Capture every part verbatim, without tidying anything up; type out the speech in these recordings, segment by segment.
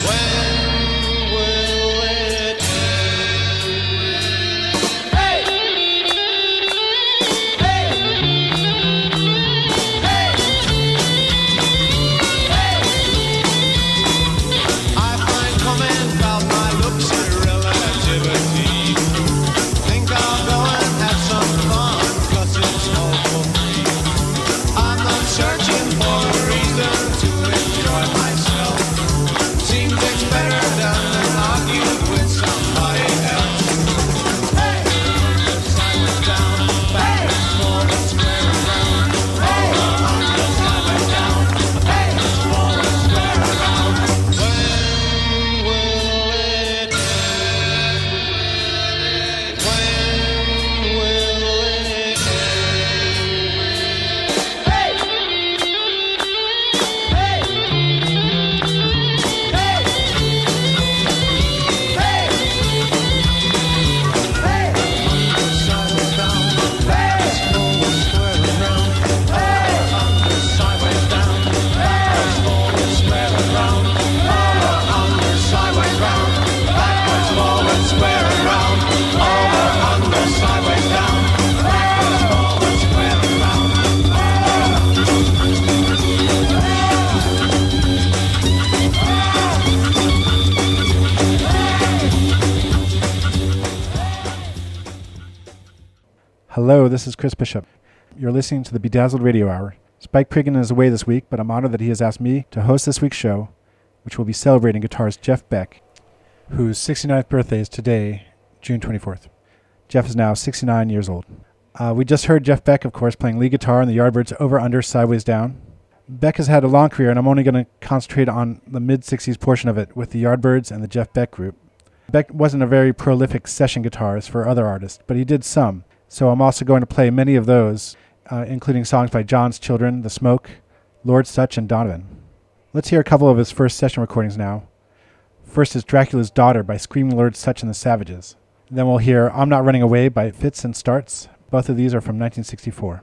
Hello, this is Chris Bishop. You're listening to the Bedazzled Radio Hour. Spike Priggin is away this week, but I'm honored that he has asked me to host this week's show, which will be celebrating guitarist Jeff Beck, whose sixty-ninth birthday is today, June twenty-fourth. Jeff is now sixty-nine years old. Uh, we just heard Jeff Beck, of course, playing lead guitar in the Yardbirds' Over, Under, Sideways, Down. Beck has had a long career, and I'm only going to concentrate on the mid-sixties portion of it with the Yardbirds and the Jeff Beck Group. Beck wasn't a very prolific session guitarist for other artists, but he did some. So I'm also going to play many of those, uh, including songs by John's Children, The Smoke, Lord Sutch, and Donovan. Let's hear a couple of his first session recordings now. First is Dracula's Daughter by Screaming Lord Sutch and the Savages. Then we'll hear I'm Not Running Away by Fits and Starts. Both of these are from nineteen sixty-four.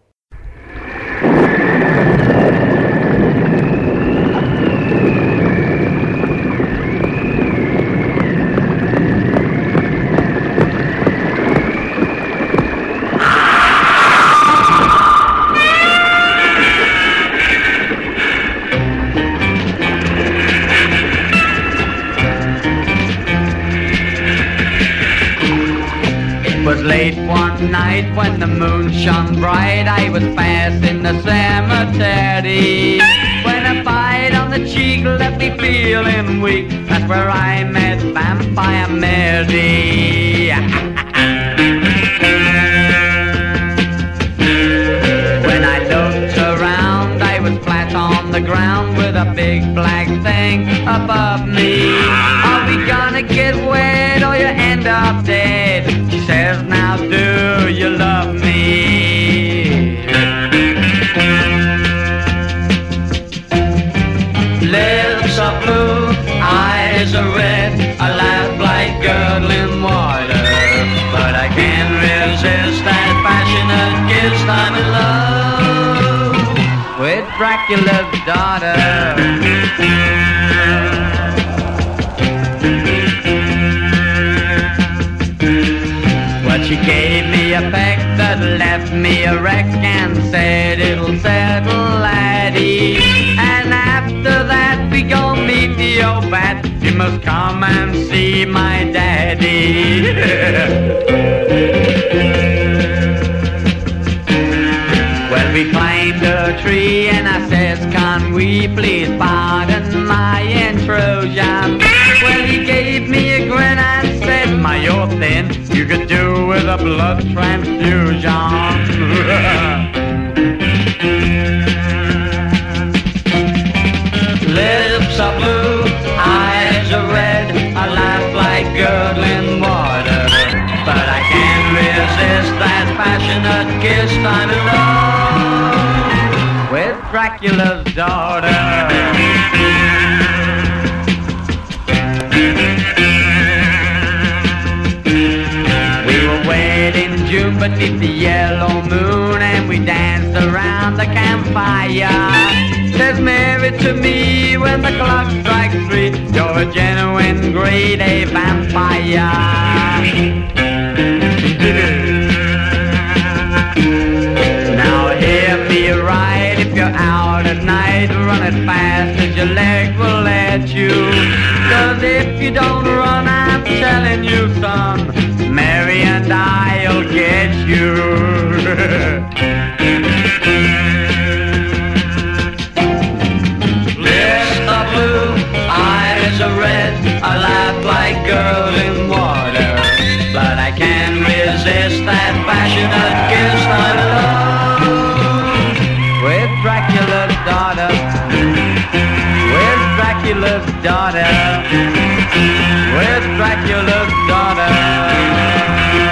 Late one night when the moon shone bright, I was fast in the cemetery. When a bite on the cheek left me feeling weak, that's where I met Vampire Mary. When I looked around, I was flat on the ground with a big black thing above me. Are we gonna get wet or you end up dead? She says, now do you love me? Lips are blue, eyes are red, I laugh like gurgling water, but I can't resist that passionate kiss. I'm in love with Dracula's daughter. She gave me a peck that left me a wreck and said it'll settle, laddie. And after that we gon' meet the old bat. You must come and see my daddy. Well, we climbed a tree and I says, can we please pardon my intrusion? Well, he gave me a grin and said, my, you're thin, you could do with a blood transfusion. Lips are blue, eyes are red, I laugh like gurgling water, but I can't resist that passionate kiss. I'm in love with Dracula's daughter. In June beneath the yellow moon, and we danced around the campfire. Says Mary to me when the clock strikes three, you're need a vampire. Now hear me right, if you're out at night, run as fast as your leg will let you. Cause if you don't run, I'm telling you, son, Mary and I'll get you. Lips are blue, eyes are red, I laugh like girls in water, but I can't resist that passionate kiss I love. With Dracula's daughter, with Dracula's daughter, with Dracula's daughter.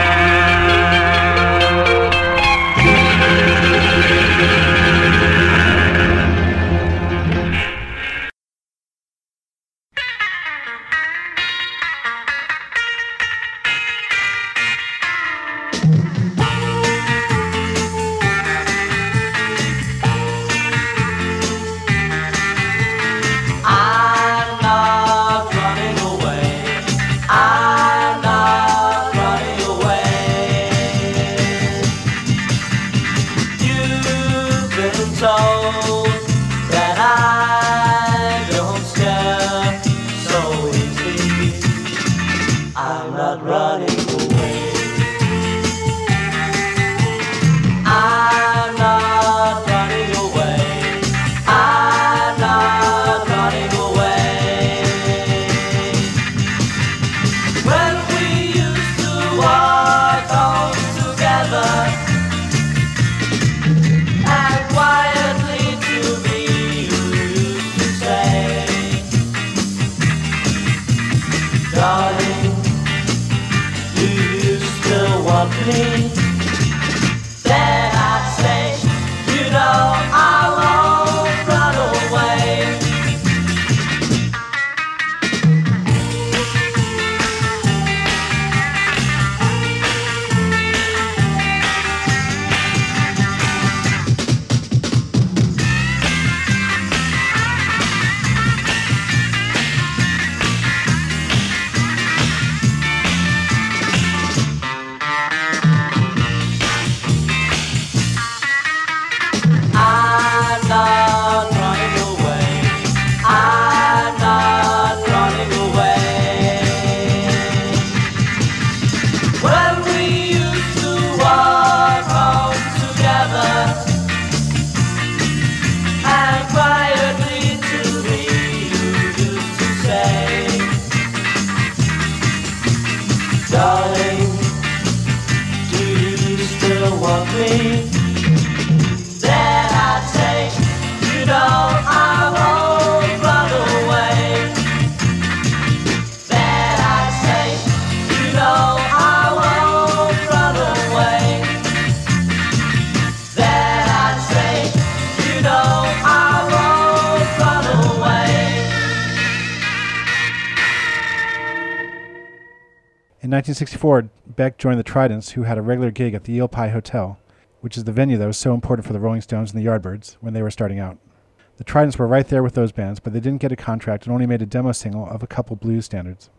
In nineteen sixty-four, Beck joined the Tridents, who had a regular gig at the Eel Pie Hotel, which is the venue that was so important for the Rolling Stones and the Yardbirds when they were starting out. The Tridents were right there with those bands, but they didn't get a contract and only made a demo single of a couple blues standards.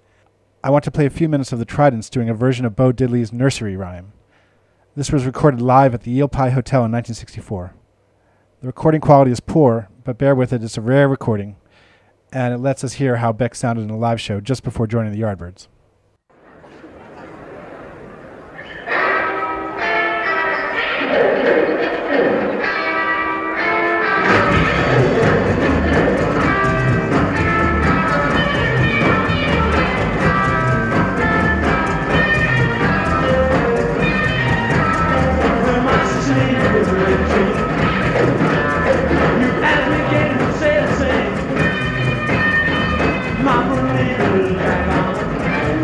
I want to play a few minutes of the Tridents doing a version of Bo Diddley's Nursery Rhyme. This was recorded live at the Eel Pie Hotel in nineteen sixty-four. The recording quality is poor, but bear with it, it's a rare recording, and it lets us hear how Beck sounded in a live show just before joining the Yardbirds. Mama,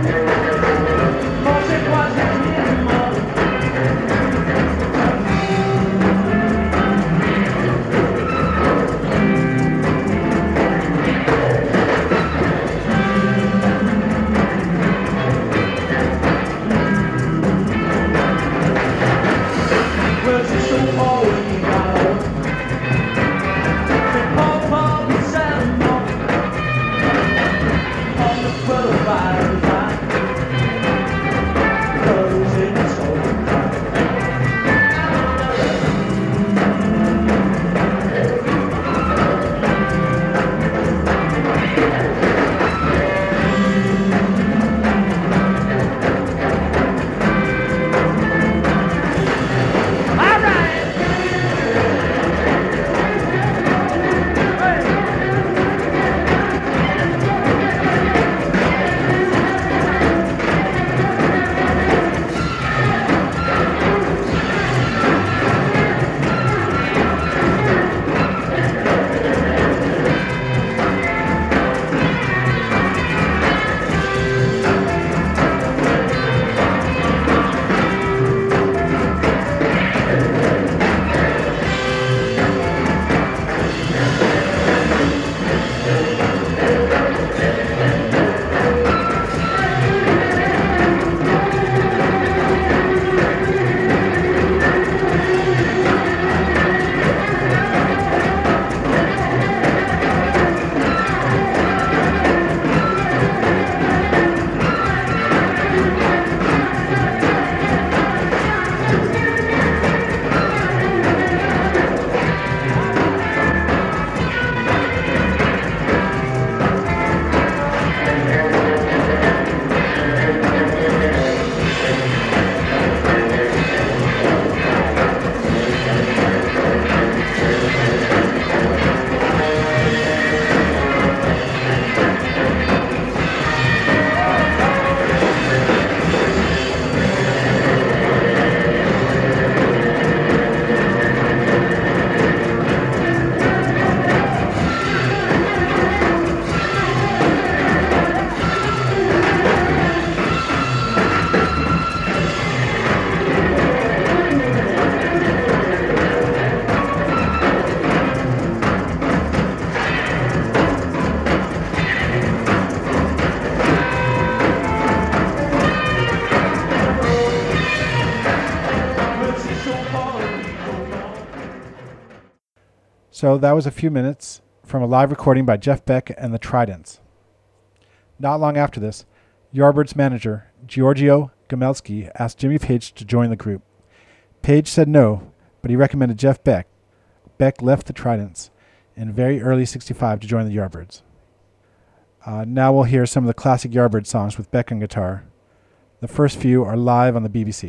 So that was a few minutes from a live recording by Jeff Beck and the Tridents. Not long after this, Yardbirds manager Giorgio Gamelski asked Jimmy Page to join the group. Page said no, but he recommended Jeff Beck. Beck left the Tridents in very early sixty-five to join the Yardbirds. Uh, now we'll hear some of the classic Yardbird songs with Beck on guitar. The first few are live on the B B C.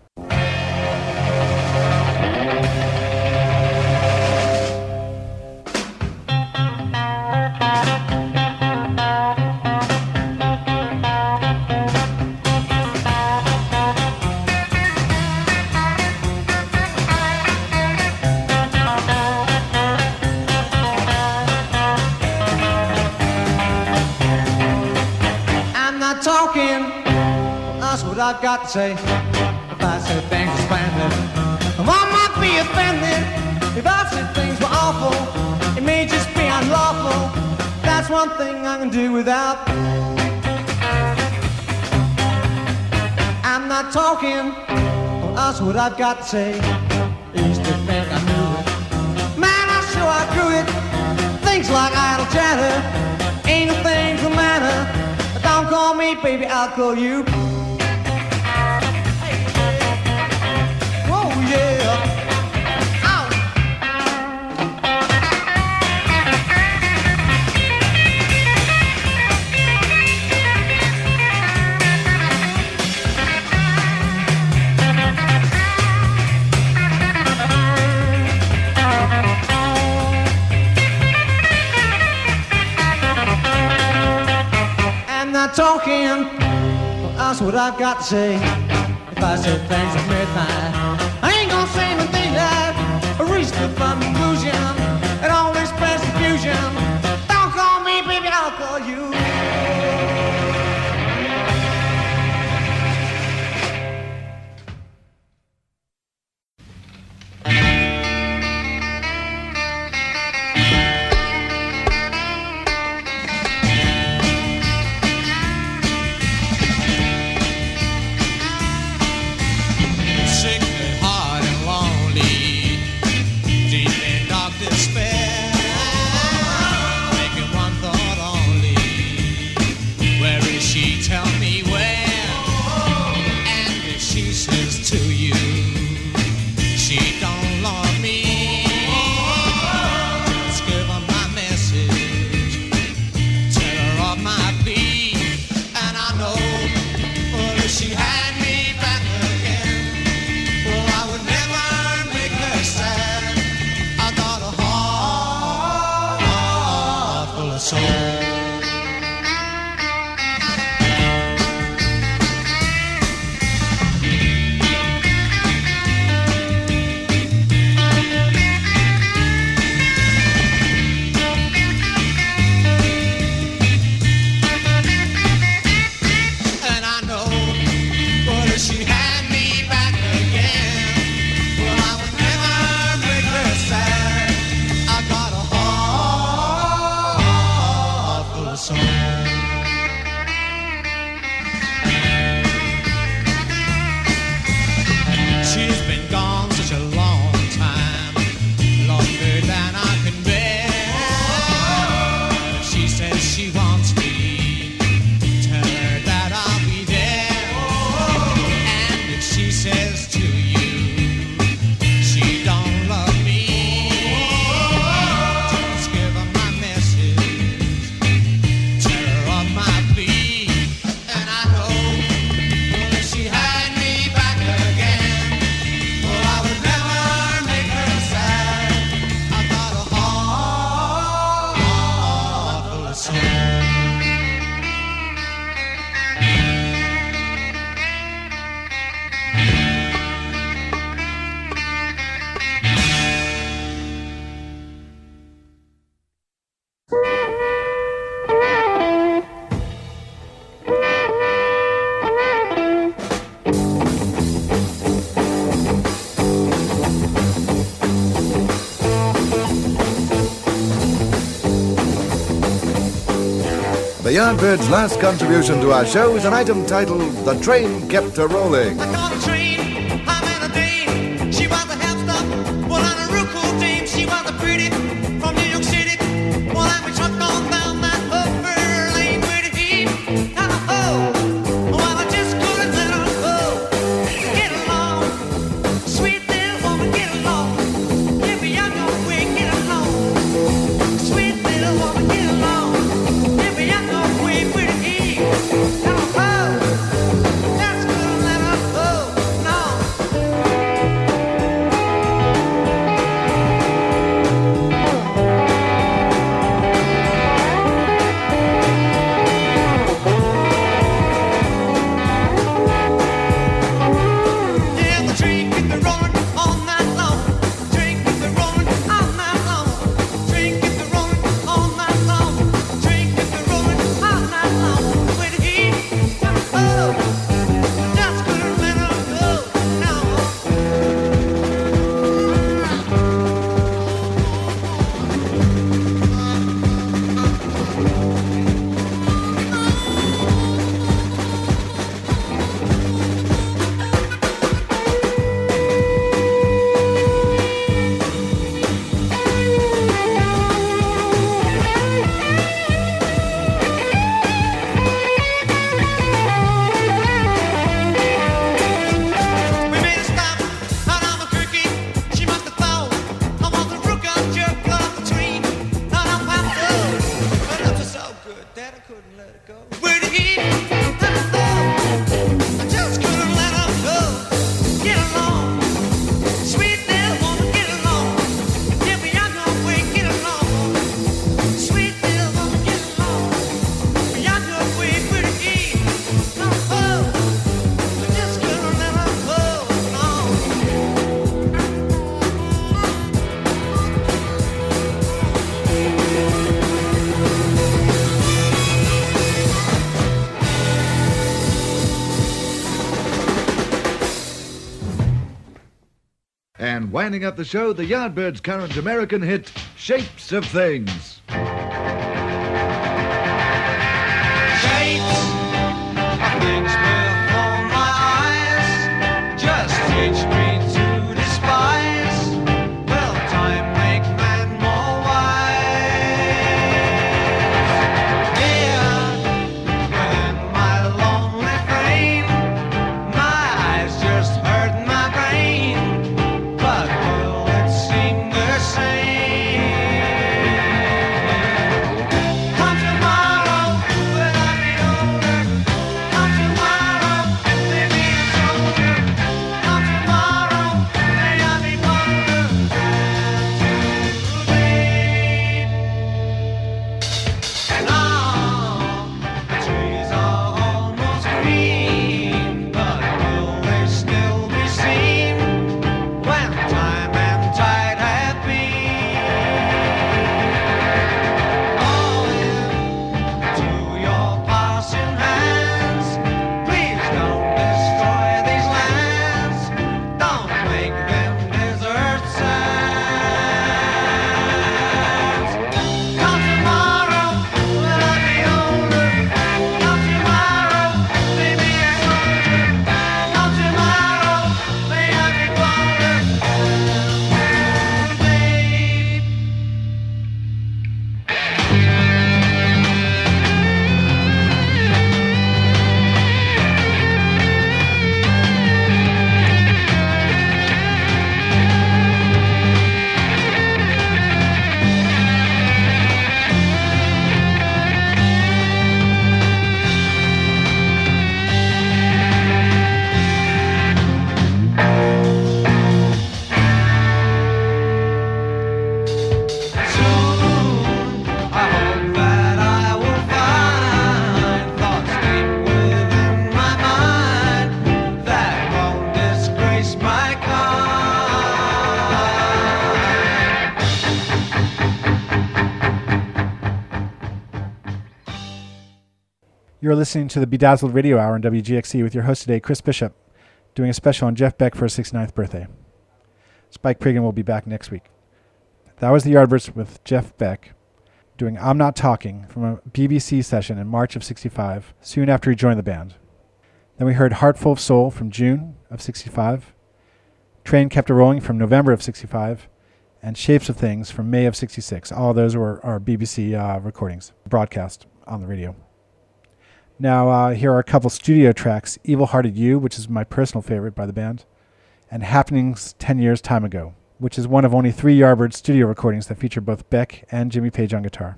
I've got to say, if I said things were splendid, I might be offended. If I said things were awful, it may just be unlawful. That's one thing I can do without. I'm not talking, well, that's what I've got to say. Used to think I knew it, man, I sure I grew it. Things like idle chatter, ain't no things the matter. Don't call me baby, I'll call you. Talking, well, that's what I've got to say. If I said things at midnight, I ain't gonna say anything that reached the fun conclusion and always spreads confusion. Don't call me, baby, I'll call you. The Yardbirds' last contribution to our show is an item titled The Train Kept a Rolling. I caught a train, I'm in a dame. She was a half stop, well, on a real cool dame. She was a pretty And winding up the show, the Yardbirds' current American hit, Shapes of Things. Shapes of things before my eyes just teach me to despise. Will time make man more wise? Here, within my lonely frame, my eyes just hurt my brain. But will it seem the same? Come tomorrow, when I be older. Come tomorrow, maybe it's older. Come tomorrow, may I be bolder. Now, the trees are almost green, but will they still be seen when time and tide have been? All into your passing hands. Please don't destroy these lands. Don't make them desert sands. Come tomorrow, when I be older. Come tomorrow, maybe it's older. Come tomorrow, may I be bolder. Babe. Soon, I hope that I will find thoughts deep within my mind that won't disgrace my kind. You're listening to the Bedazzled Radio Hour on W G X C with your host today, Chris Bishop, doing a special on Jeff Beck for his sixty-ninth birthday. Spike Prigan will be back next week. That was the Yardbirds with Jeff Beck doing I'm Not Talking from a B B C session in March of sixty-five, soon after he joined the band. Then we heard Heartful of Soul from June of sixty-five, Train Kept A-Rolling from November of sixty-five, and Shapes of Things from May of sixty-six. All those were our B B C uh, recordings, broadcast on the radio. Now, uh, here are a couple studio tracks, Evil Hearted You, which is my personal favorite by the band, and Happenings ten Years Time Ago, which is one of only three Yardbirds studio recordings that feature both Beck and Jimmy Page on guitar.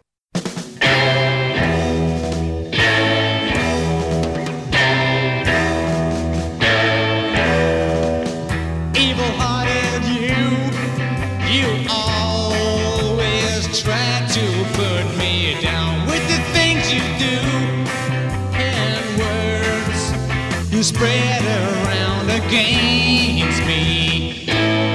Evil-hearted you, you always try to put me down with the things you do and words you spread around against me.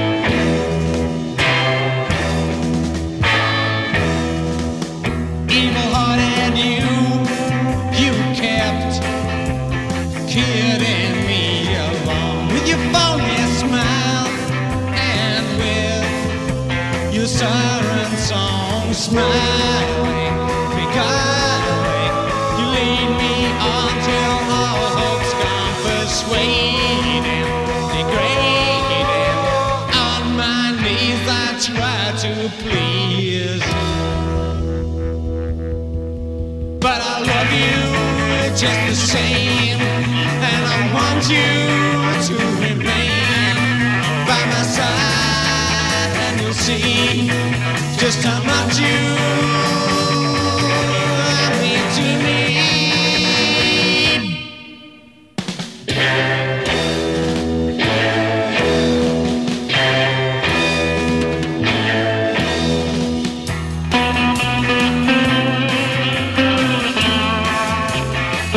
Evil-hearted you, you kept kidding me along with your phony smile and with your siren song smiling, beguiling. You lead me on till all hope's gone, persuading, degrading. On my knees I try to please, but I love you just the same, and I want you to remain by my side, and you'll see just how much you mean to me.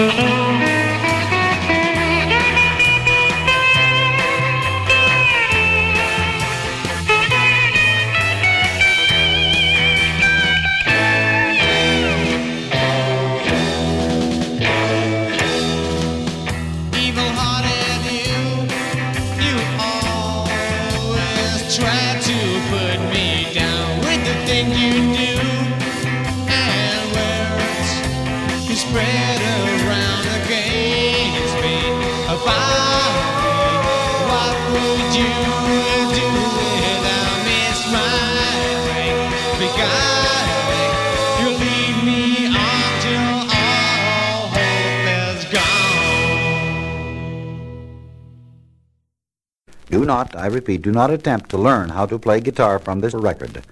Do not, I repeat, do not attempt to learn how to play guitar from this record.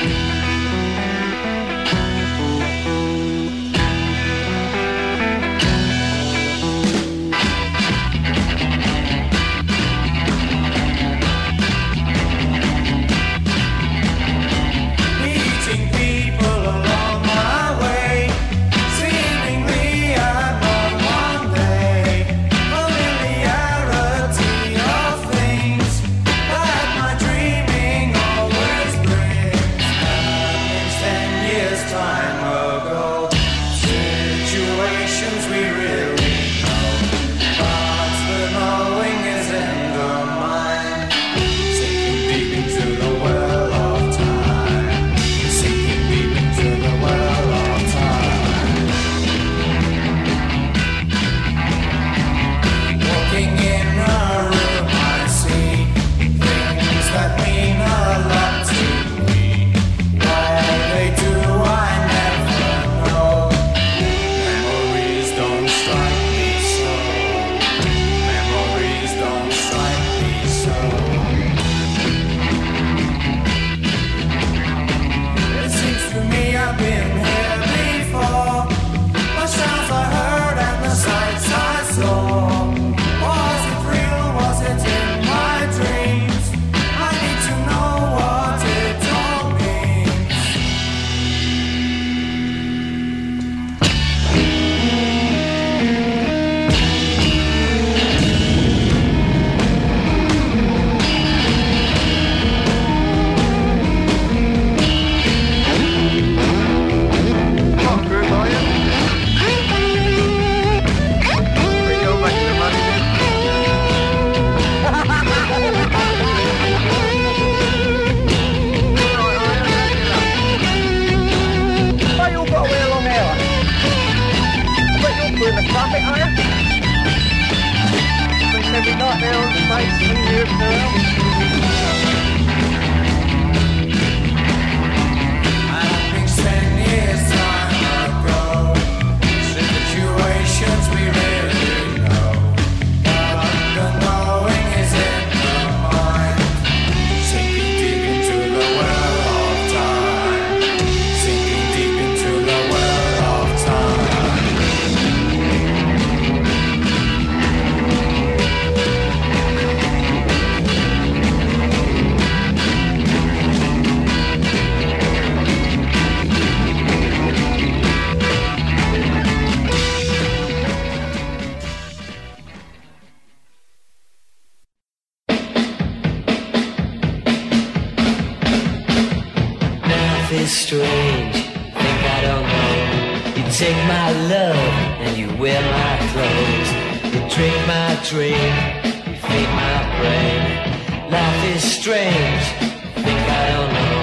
is strange, think I don't know. You take my love and you wear my clothes. You drink my drink, you feed my brain. Life is strange, think I don't know.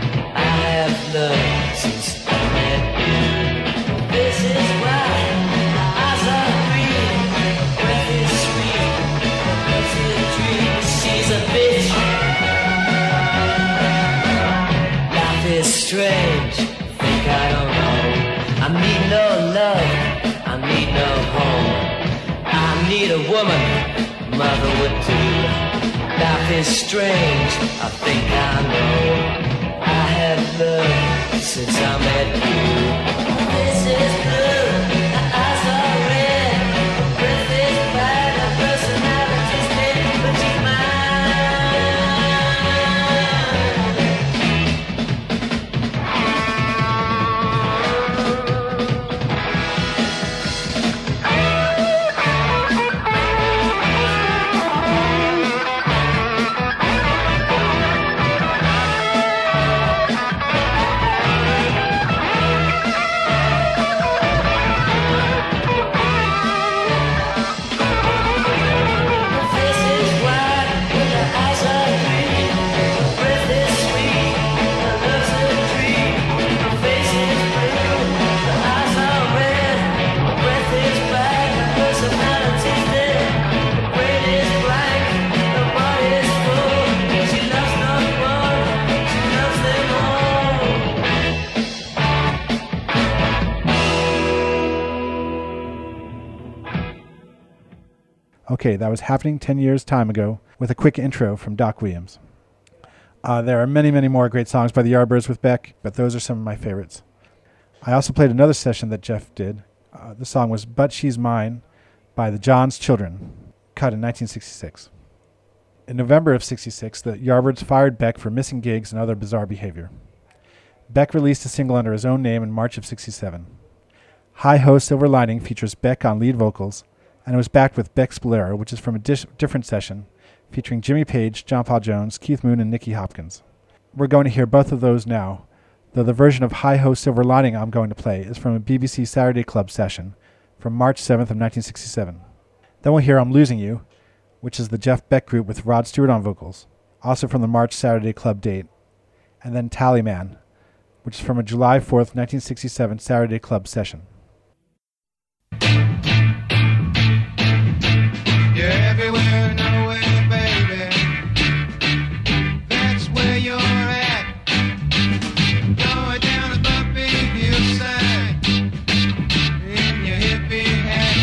I have learned since I met you. This is why my eyes are green. Breath is sweet, breath is a dream. She's a bitch. Life is strange, think I don't know. I need no love, I need no home. I need a woman, mother would do. Life is strange, I think I know. I have learned since I met you. This is blue, the eyes are red. The breath is bad, the personality's dead. But she's mine. Okay, that was Happening ten years time ago with a quick intro from Doc Williams. Uh, there are many, many more great songs by the Yardbirds with Beck, but those are some of my favorites. I also played another session that Jeff did. Uh, the song was But She's Mine by the John's Children, cut in nineteen sixty-six. In November of sixty-six, the Yardbirds fired Beck for missing gigs and other bizarre behavior. Beck released a single under his own name in March of sixty-seven. Hi-Ho Silver Lining features Beck on lead vocals, and it was backed with Beck's Bolero, which is from a dis- different session, featuring Jimmy Page, John Paul Jones, Keith Moon, and Nicky Hopkins. We're going to hear both of those now, though the version of Hi-Ho Silver Lining I'm going to play is from a B B C Saturday Club session from March seventh of nineteen sixty-seven. Then we'll hear I'm Losing You, which is the Jeff Beck group with Rod Stewart on vocals, also from the March Saturday Club date, and then Tallyman, which is from a July fourth, nineteen sixty-seven Saturday Club session. You're everywhere, nowhere, baby. That's where you're at. Going down a bumpy hillside in your hippie hat,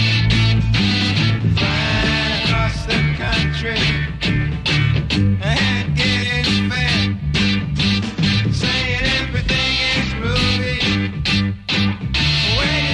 flying across the country and getting fat, saying everything is groovy. When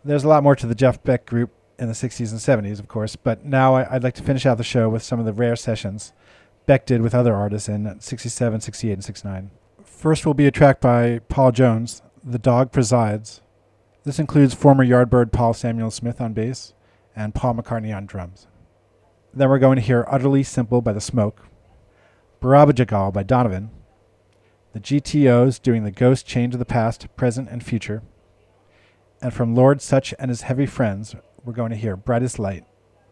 There's a lot more to the Jeff Beck group in the sixties and seventies, of course, but now I, I'd like to finish out the show with some of the rare sessions Beck did with other artists in sixty-seven, sixty-eight, and sixty-nine. First will be a track by Paul Jones, The Dog Presides. This includes former Yardbird Paul Samuel Smith on bass and Paul McCartney on drums. Then we're going to hear Utterly Simple by The Smoke, Barabajagal by Donovan, the G T Os doing The Ghost Chained to the Past, Present, and Future, and from Lord Sutch and his Heavy Friends, we're going to hear Brightest Light.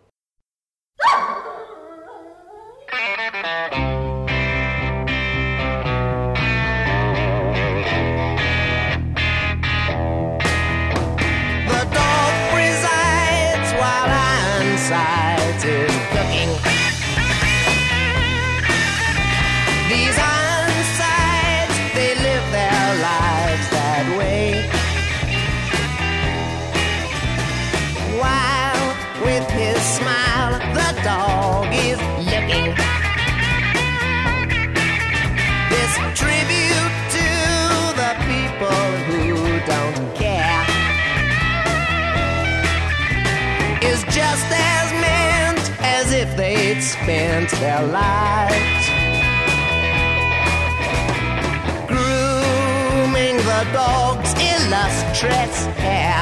Just as meant as if they'd spent their lives grooming the dog's illustrious hair.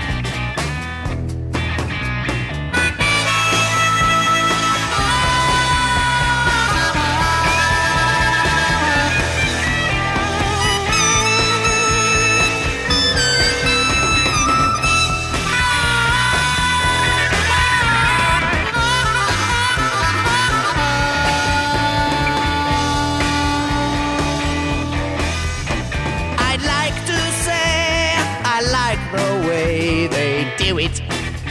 It.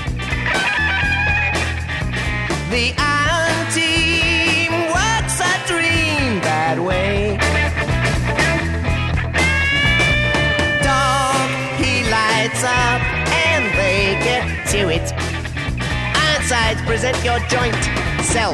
The iron team works a dream that way. Dog, he lights up and they get to it. Ironsides, present your joint self.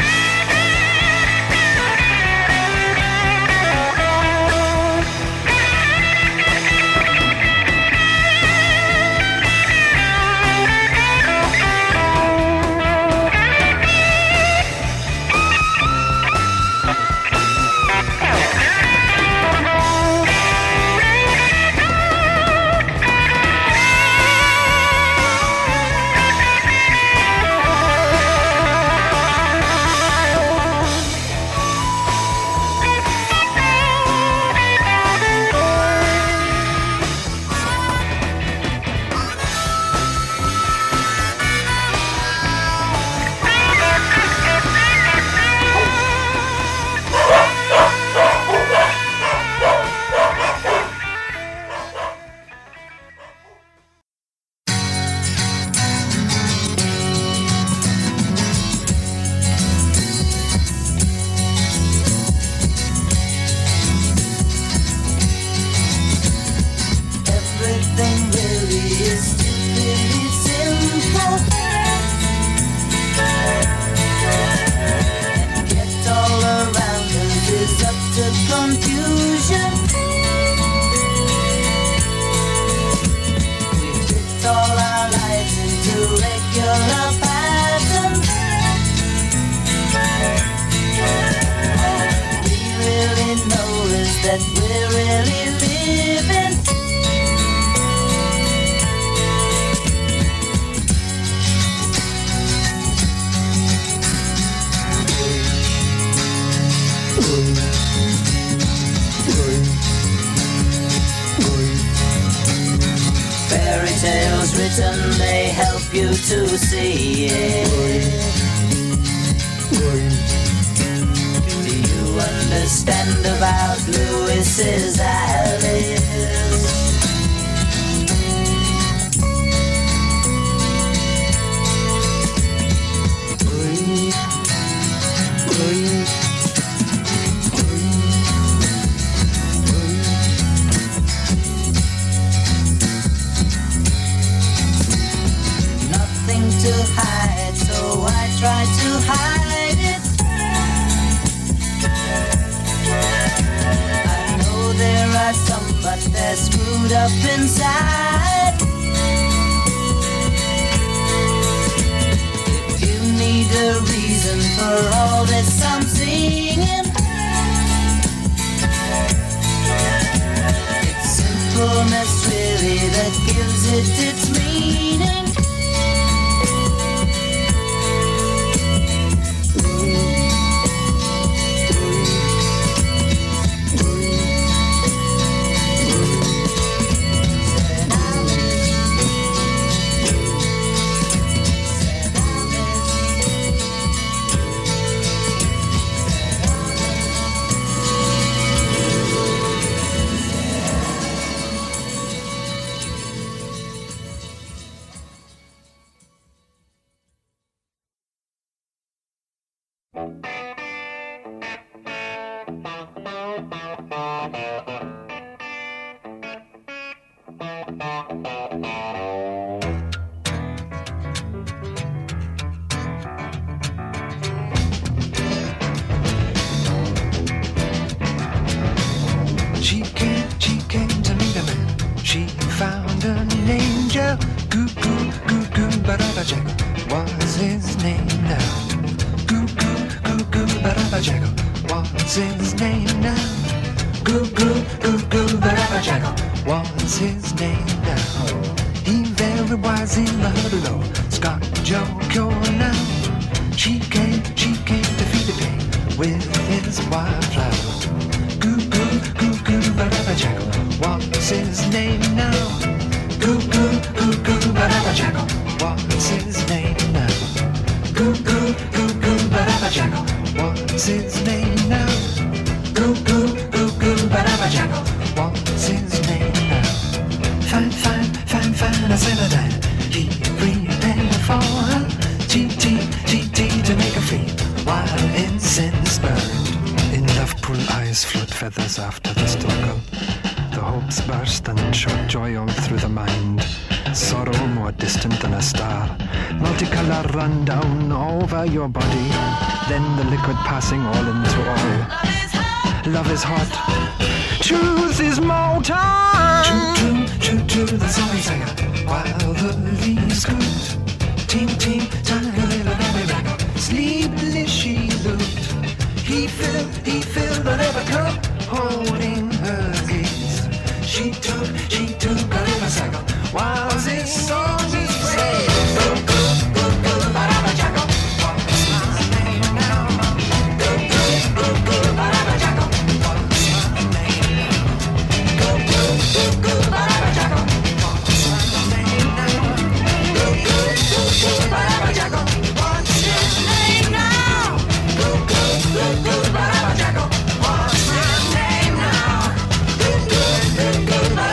Some, but they're screwed up inside. a reason for all this I'm singing. It's simpleness really that gives it its meaning. She came, she came to meet a man. She found an angel. Goo goo goo goo Barabajago was his name now. Goo goo goo goo Barabajago was his name now. Goo goo goo goo Barabajago was his name now. He very wise in the below. Scott Joe Cure now. She came, she came to feed the pain with his wildflower. Goo goo goo goo Barabajago what's his name now? Goo goo goo goo Barabajago what's his name now? Goo goo goo goo Barabajago what's his name now? Goo goo goo goo Barabajago what's his name now? Fine, fine, fine, fine, I said that he prepared for her. G T, G T to make her free while incense burned. In love-pool eyes float feathers after the struggle. The hopes burst and shot joy all through the mind. Sorrow more distant than a star. Multicolor run down over your body. Then the liquid passing all into all. Love is hot. Truth is molten. True, true, true, true, the song singer. While the leaves scoot. Team, team, tiny little baby raggle. Sleepless she looked. He filled, he filled whatever cup, holding her gaze. She took, she took a little cycle, while this song is played. Go, go, go, go, Barabajago, what's my name now? Go, go, go, go, Barabajago, what's my name now? Go, go, go, go, Barabajago, what's my name now? Go, go, go, go, Barabajago, what's his name now? Go, go, go, go, Barabajago, what's his name now? Go, go, go, go,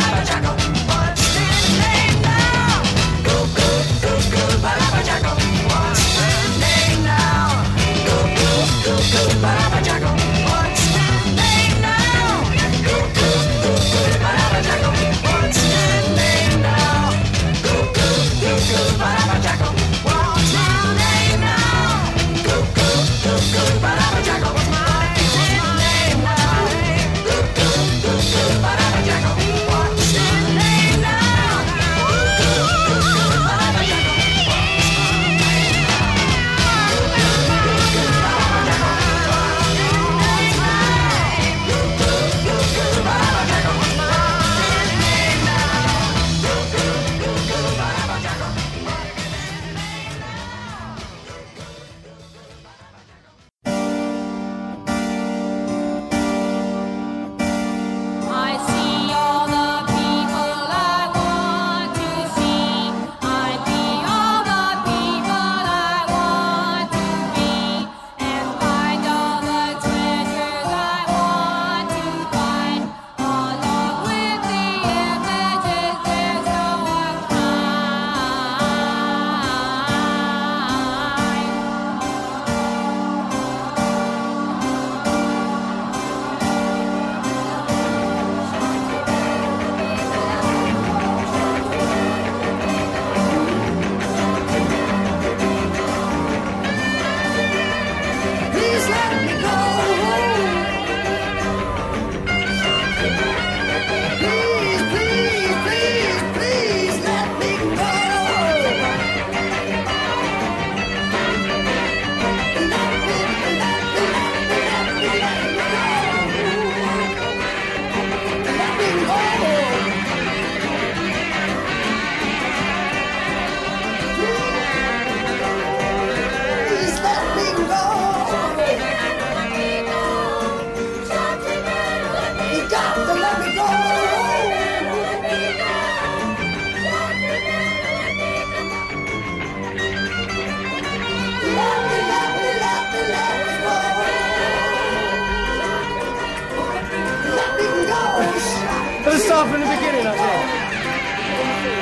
Let's start from the beginning, I think.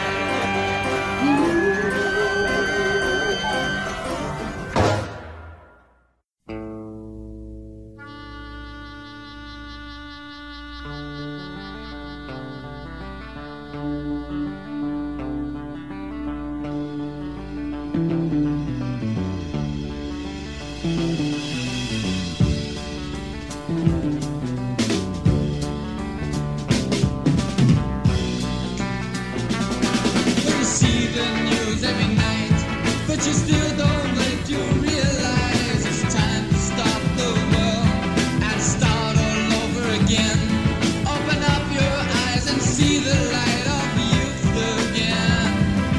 You see the news every night, but you still don't let you realize it's time to stop the world and start all over again. Open up your eyes and see the light of youth again.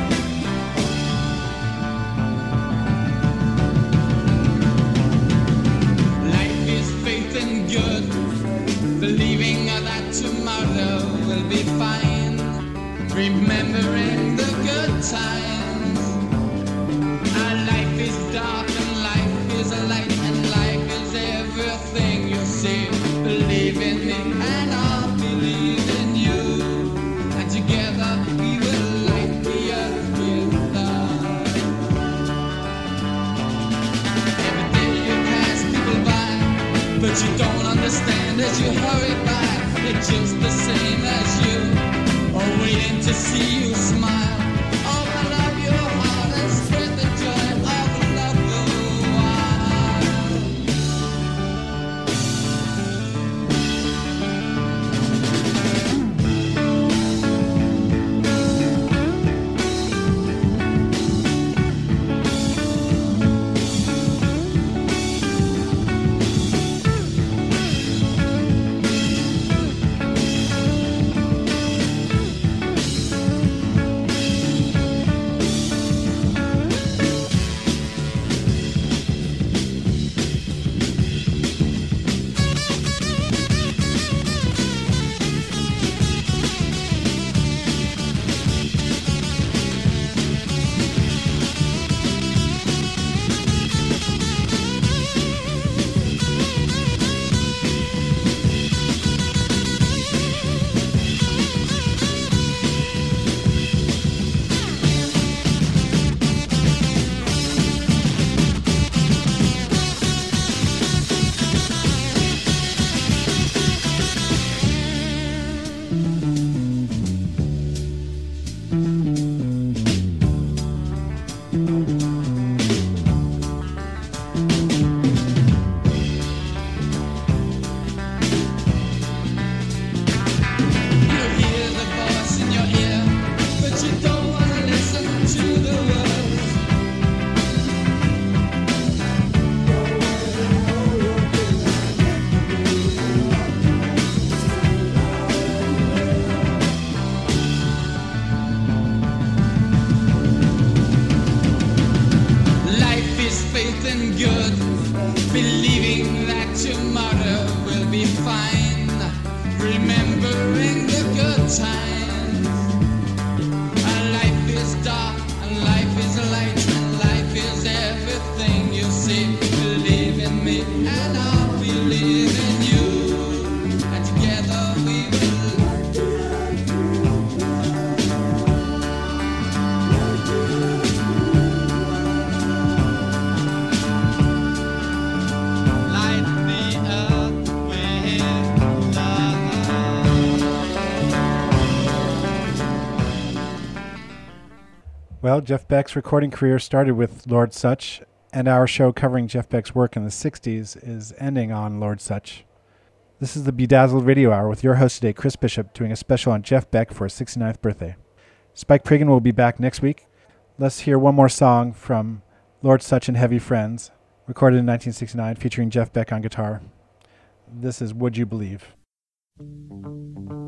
Life is faith and good, believing that tomorrow will be fine. Remembering the good times. Our life is dark and life is a light, and life is everything you see. Believe in me and I'll believe in you, and together we will light the earth with love. Every day you pass people by, but you don't understand as you hurry by. They're just the same as you, or waiting to see you smile. Open up your heart and spread the joy of love the while. Well, Jeff Beck's recording career started with Lord Sutch, and our show covering Jeff Beck's work in the sixties is ending on Lord Sutch. This is the Bedazzled Radio Hour with your host today, Chris Bishop, doing a special on Jeff Beck for his sixty-ninth birthday. Spike Priggin will be back next week. Let's hear one more song from Lord Sutch and Heavy Friends, recorded in nineteen sixty-nine, featuring Jeff Beck on guitar. This is Would You Believe?